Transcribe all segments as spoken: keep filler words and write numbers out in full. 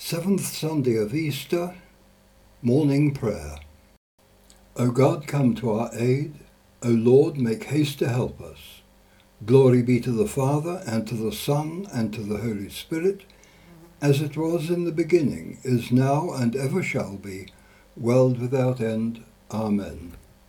Seventh Sunday of Easter, Morning Prayer. O God, come to our aid. O Lord, make haste to help us. Glory be to the Father, and to the Son, and to the Holy Spirit, as it was in the beginning, is now, and ever shall be, world without end. Amen.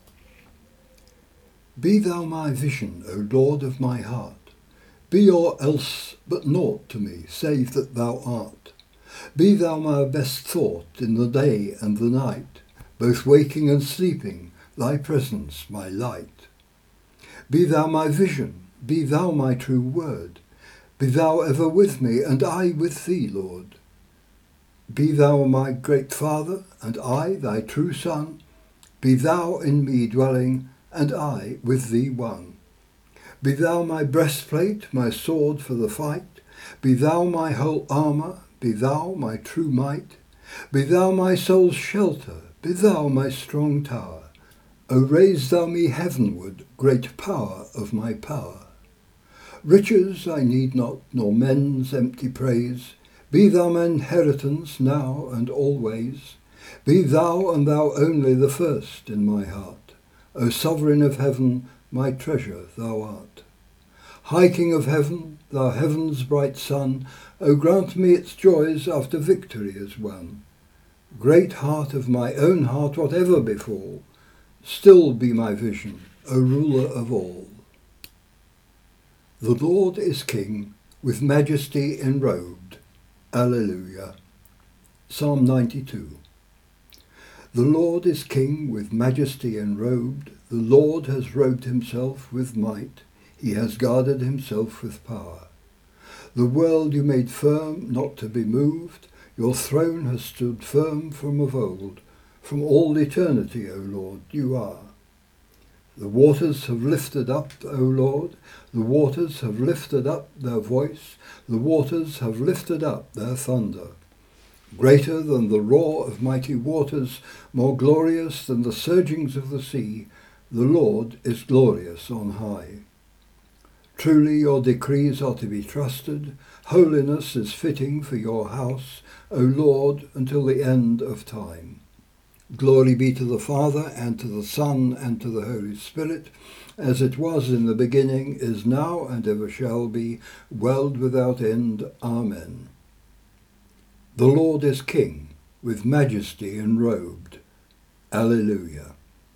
Be thou my vision, O Lord of my heart. Be or else but naught to me, save that thou art. Be thou my best thought in the day and the night, both waking and sleeping, thy presence my light. Be thou my vision, be thou my true word. Be thou ever with me, and I with thee, Lord. Be thou my great Father, and I thy true Son. Be thou in me dwelling, and I with thee one. Be thou my breastplate, my sword for the fight. Be thou my whole armour, be thou my true might. Be thou my soul's shelter, be thou my strong tower. O raise thou me heavenward, great power of my power. Riches I need not, nor men's empty praise. Be thou my inheritance now and always. Be thou and thou only the first in my heart. O sovereign of heaven, my treasure thou art. High King of heaven, thou heaven's bright sun, O grant me its joys after victory is won. Great heart of my own heart, whatever befall, still be my vision, O ruler of all. The Lord is King, with majesty enrobed. Alleluia. Psalm ninety-two. The Lord is King, with majesty enrobed. The Lord has robed himself with might. He has guarded himself with power. The world you made firm, not to be moved. Your throne has stood firm from of old. From all eternity, O Lord, you are. The waters have lifted up, O Lord. The waters have lifted up their voice. The waters have lifted up their thunder. Greater than the roar of mighty waters, more glorious than the surgings of the sea, the Lord is glorious on high. Truly your decrees are to be trusted. Holiness is fitting for your house, O Lord, until the end of time. Glory be to the Father, and to the Son, and to the Holy Spirit, as it was in the beginning, is now, and ever shall be, world without end. Amen. The Lord is King, with majesty enrobed. Alleluia.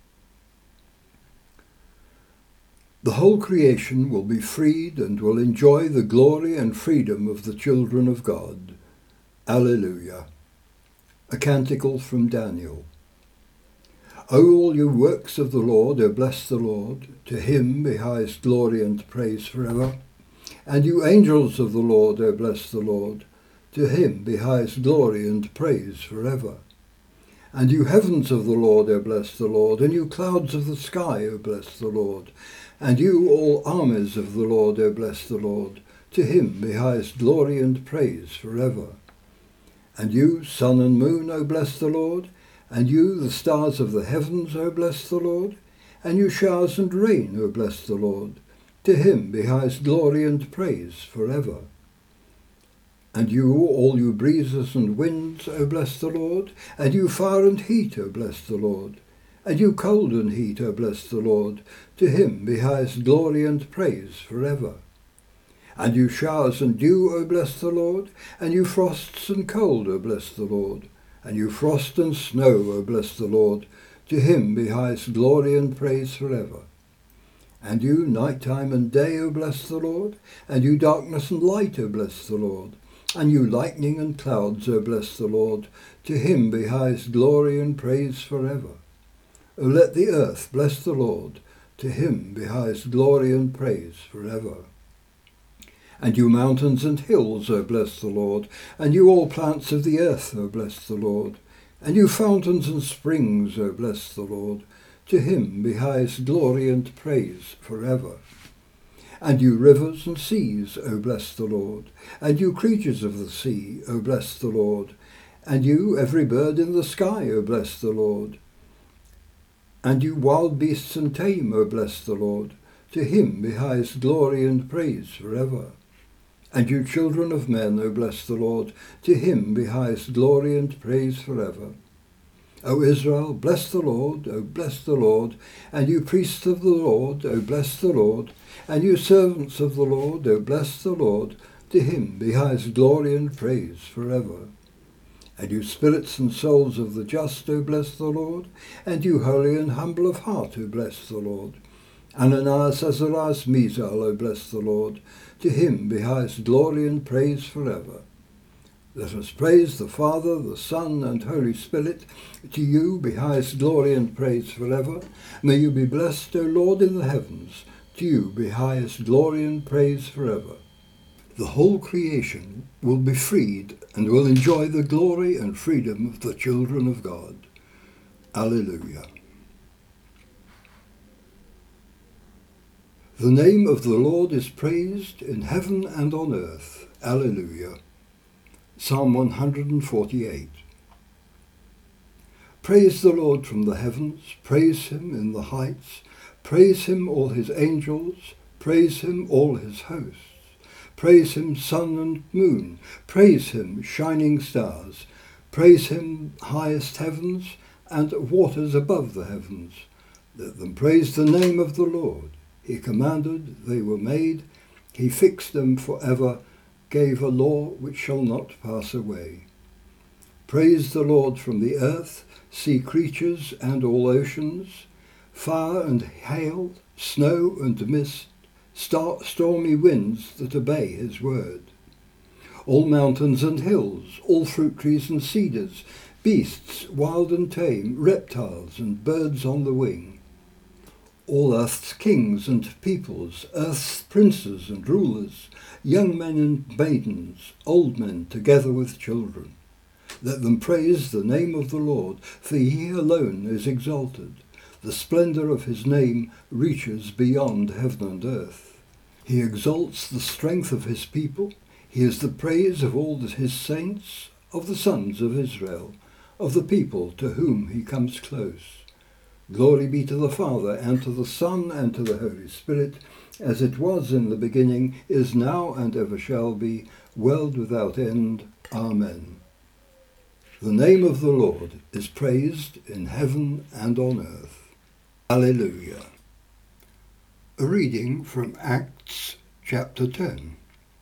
The whole creation will be freed and will enjoy the glory and freedom of the children of God. Alleluia. A canticle from Daniel. O all you works of the Lord, O bless the Lord. To him be highest glory and praise forever. And you angels of the Lord, O bless the Lord. To him be highest glory and praise forever. And you heavens of the Lord, O bless the Lord. And you clouds of the sky, O bless the Lord. And you all armies of the Lord, O bless the Lord. To him be highest glory and praise forever. And you, sun and moon, O bless the Lord. And you, the stars of the heavens, O bless the Lord. And you showers and rain, O bless the Lord. To him be highest glory and praise forever. And you, all you breezes and winds, O bless the Lord. And you fire and heat, O bless the Lord. And you cold and heat, O bless the Lord. To him be highest glory and praise forever. And you showers and dew, O bless the Lord. And you frosts and cold, O bless the Lord. And you frost and snow, O bless the Lord. To him be highest glory and praise forever. And you night time and day, O bless the Lord. And you darkness and light, O bless the Lord. And you lightning and clouds, O bless the Lord. To him be highest glory and praise forever. O let the earth bless the Lord. To him be highest glory and praise forever. And you mountains and hills, O bless the Lord. And you all plants of the earth, O bless the Lord. And you fountains and springs, O bless the Lord. To him be highest glory and praise forever. And you rivers and seas, O bless the Lord. And you creatures of the sea, O bless the Lord. And you every bird in the sky, O bless the Lord. And you wild beasts and tame, O bless the Lord. To him be highest glory and praise forever. And you children of men, O bless the Lord. To him be highest glory and praise forever. O Israel, bless the Lord, O bless the Lord. And you priests of the Lord, O bless the Lord. And you servants of the Lord, O bless the Lord. To him be highest glory and praise forever. And you spirits and souls of the just, O bless the Lord. And you holy and humble of heart, O bless the Lord. Ananias, Azarias, Misael, O bless the Lord. To him be highest glory and praise forever. Let us praise the Father, the Son, and Holy Spirit. To you be highest glory and praise forever. May you be blessed, O Lord, in the heavens. To you be highest glory and praise forever. The whole creation will be freed and will enjoy the glory and freedom of the children of God. Alleluia. The name of the Lord is praised in heaven and on earth. Alleluia. Psalm one hundred forty-eight. Praise the Lord from the heavens, praise him in the heights, praise him all his angels, praise him all his hosts, praise him sun and moon, praise him shining stars, praise him highest heavens and waters above the heavens. Let them praise the name of the Lord. He commanded, they were made, he fixed them for ever, gave a law which shall not pass away. Praise the Lord from the earth, sea creatures and all oceans, fire and hail, snow and mist, star- stormy winds that obey his word. All mountains and hills, all fruit trees and cedars, beasts wild and tame, reptiles and birds on the wing. All earth's kings and peoples, earth's princes and rulers, young men and maidens, old men together with children. Let them praise the name of the Lord, for he alone is exalted. The splendour of his name reaches beyond heaven and earth. He exalts the strength of his people. He is the praise of all his saints, of the sons of Israel, of the people to whom he comes close. Glory be to the Father, and to the Son, and to the Holy Spirit, as it was in the beginning, is now, and ever shall be, world without end. Amen. The name of the Lord is praised in heaven and on earth. Alleluia. A reading from Acts chapter ten.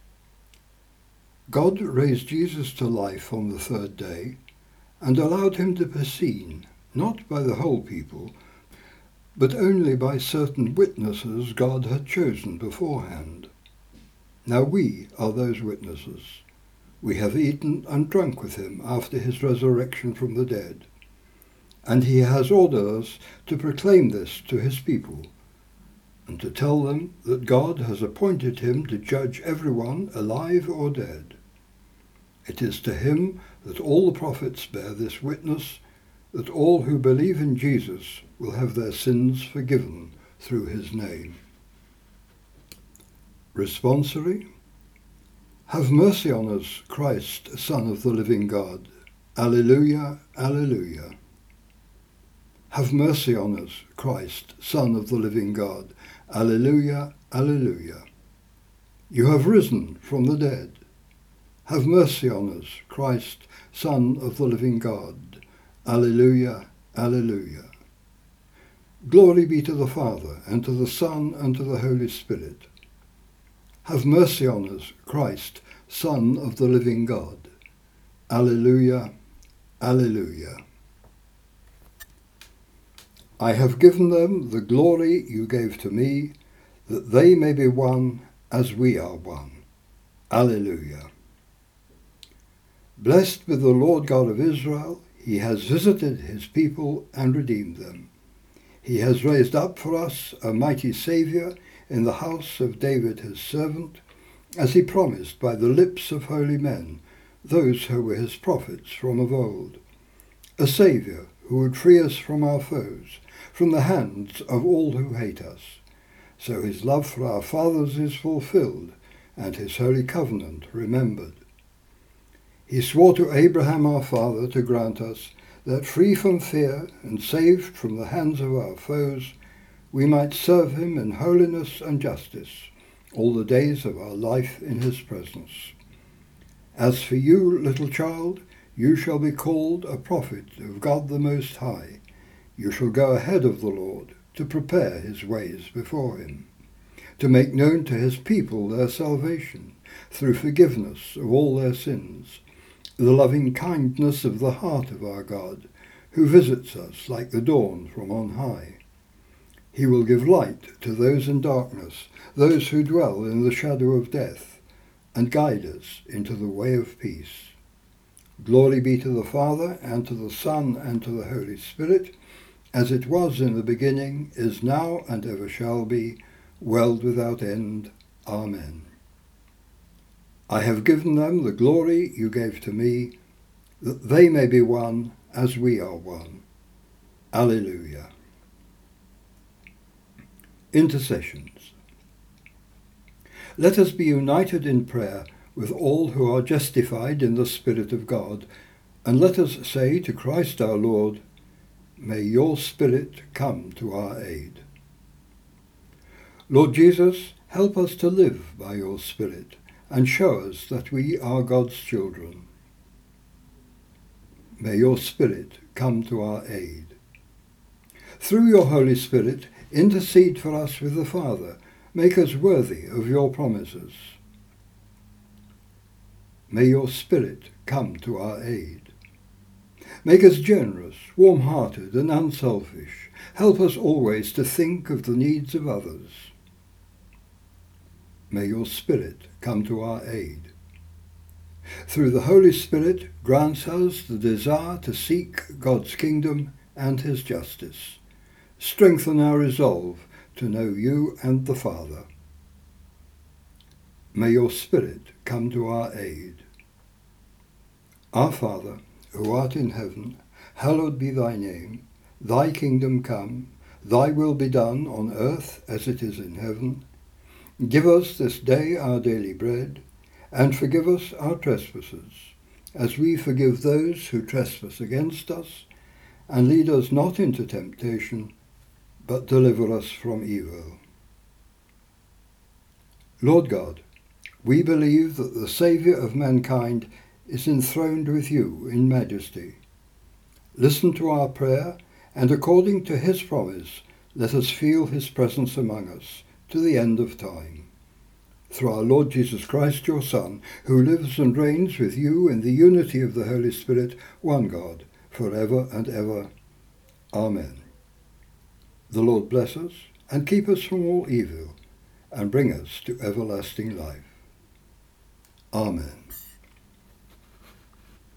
God raised Jesus to life on the third day, and allowed him to be seen, not by the whole people, but only by certain witnesses God had chosen beforehand. Now we are those witnesses. We have eaten and drunk with him after his resurrection from the dead. And he has ordered us to proclaim this to his people, and to tell them that God has appointed him to judge everyone, alive or dead. It is to him that all the prophets bear this witness, that all who believe in Jesus will have their sins forgiven through his name. Responsory. Have mercy on us, Christ, Son of the living God. Alleluia, alleluia. Have mercy on us, Christ, Son of the living God. Alleluia, alleluia. You have risen from the dead. Have mercy on us, Christ, Son of the living God. Alleluia, alleluia. Glory be to the Father, and to the Son, and to the Holy Spirit. Have mercy on us, Christ, Son of the living God. Alleluia, alleluia. I have given them the glory you gave to me, that they may be one as we are one. Alleluia. Blessed be the Lord God of Israel. He has visited his people and redeemed them. He has raised up for us a mighty Saviour in the house of David his servant, as he promised by the lips of holy men, those who were his prophets from of old. A Saviour who would free us from our foes, from the hands of all who hate us. So his love for our fathers is fulfilled, and his holy covenant remembered. He swore to Abraham our father to grant us that, free from fear and saved from the hands of our foes, we might serve him in holiness and justice, all the days of our life in his presence. As for you, little child, you shall be called a prophet of God the Most High. You shall go ahead of the Lord to prepare his ways before him, to make known to his people their salvation through forgiveness of all their sins, the loving kindness of the heart of our God, who visits us like the dawn from on high. He will give light to those in darkness, those who dwell in the shadow of death, and guide us into the way of peace. Glory be to the Father, and to the Son, and to the Holy Spirit, as it was in the beginning, is now, and ever shall be, world without end. Amen. I have given them the glory you gave to me, that they may be one as we are one. Alleluia. Intercessions. Let us be united in prayer with all who are justified in the Spirit of God, and let us say to Christ our Lord, may your Spirit come to our aid. Lord Jesus, help us to live by your Spirit, and show us that we are God's children. May your Spirit come to our aid. Through your Holy Spirit, intercede for us with the Father. Make us worthy of your promises. May your Spirit come to our aid. Make us generous, warm-hearted, and unselfish. Help us always to think of the needs of others. May your Spirit come to our aid. Through the Holy Spirit, grant us the desire to seek God's kingdom and his justice. Strengthen our resolve to know you and the Father. May your Spirit come to our aid. Our Father, who art in heaven, hallowed be thy name. Thy kingdom come, thy will be done on earth as it is in heaven. Give us this day our daily bread, and forgive us our trespasses, as we forgive those who trespass against us. And lead us not into temptation, but deliver us from evil. Lord God, we believe that the Saviour of mankind is enthroned with you in majesty. Listen to our prayer, and according to his promise, let us feel his presence among us to the end of time. Through our Lord Jesus Christ, your Son, who lives and reigns with you in the unity of the Holy Spirit, one God, for ever and ever. Amen. The Lord bless us and keep us from all evil, and bring us to everlasting life. Amen.